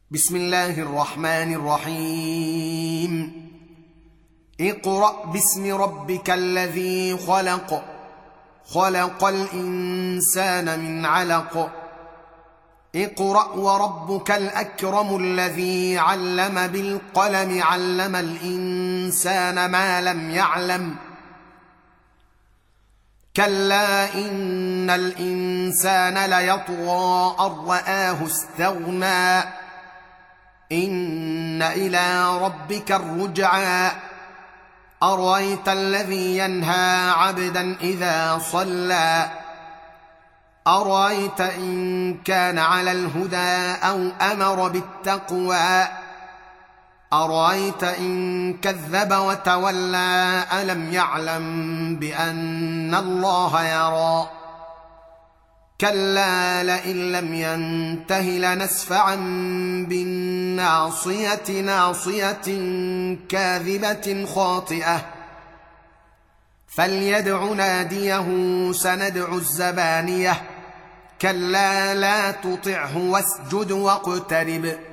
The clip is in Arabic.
بسم الله الرحمن الرحيم. اقرأ باسم ربك الذي خلق، خلق الإنسان من علق. اقرأ وربك الأكرم الذي علم بالقلم، علم الإنسان ما لم يعلم. كلا إن الإنسان ليطغى أن رآه استغنى، إن إلى ربك الرجعى. أرأيت الذي ينهى عبدا إذا صلى، أرأيت إن كان على الهدى أو أمر بالتقوى، أرأيت إن كذب وتولى. ألم يعلم بأن الله يرى. كلا لئن لم ينته لنسفعا بالناصية، ناصية كاذبة خاطئة. فليدع ناديه سندع الزبانية. كلا لا تطعه واسجد واقترب.